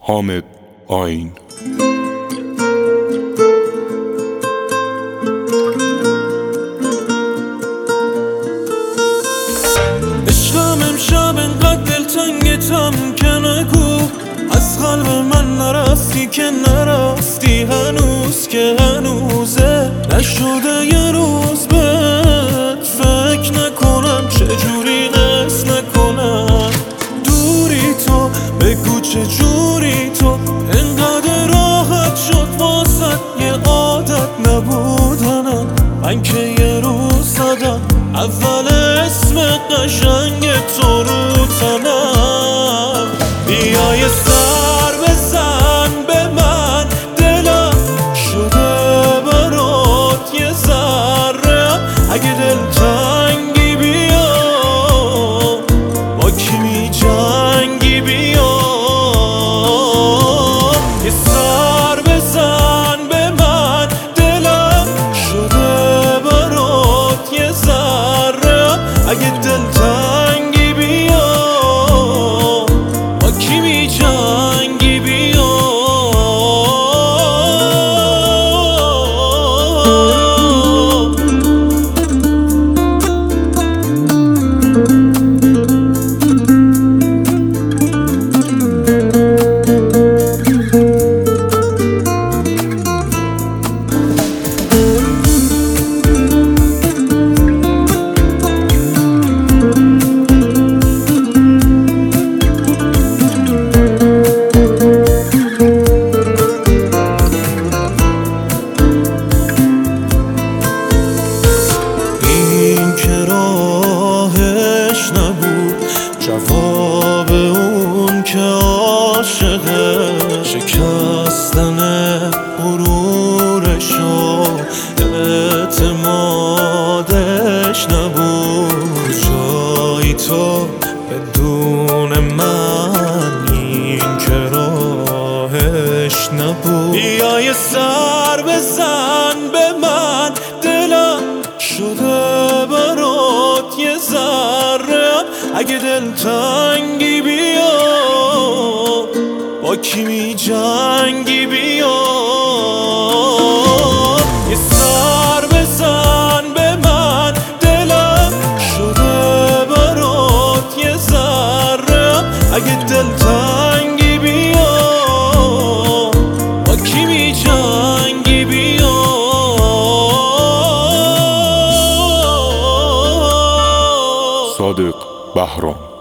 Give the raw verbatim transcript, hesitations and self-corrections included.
حامد آیین. عشقم امشب انقدر دلتنگتم که نگو، از قلب من نرفتی که نرفتی، هنوز که هنوزه نشده یه روز بهت فکر نکنم، چجوری قصد نکنم دوری تو، بگو چجوری تو انقدر راحت شد واسد یه عادت نبودنم، من که یه روز زدم اول اسم قشنگ تو رو تنم، بیا یه سر بزن به من، دلم شده برات یه ذره، اگه دلتنگی بیا با کی می جنگی، بیا یه سر بزن به من، دلم شده برات یه ذره، اگه دلتنگی بیا با کی می جنگی، بیا جواب اون که عاشقه، شکستن غرورش و اعتمادش نبود، جایی تو بدون من این که راهش نبود، بیا یه سر بزن به من، دلم شده برات یه ذره، اگه دلتنگی بیا با کی می جنگی، بیا یه سر بزن به من، دلم شده برات یه ذره، اگه دلتنگی بیا با کی می جنگی، بیا صادق بهرام.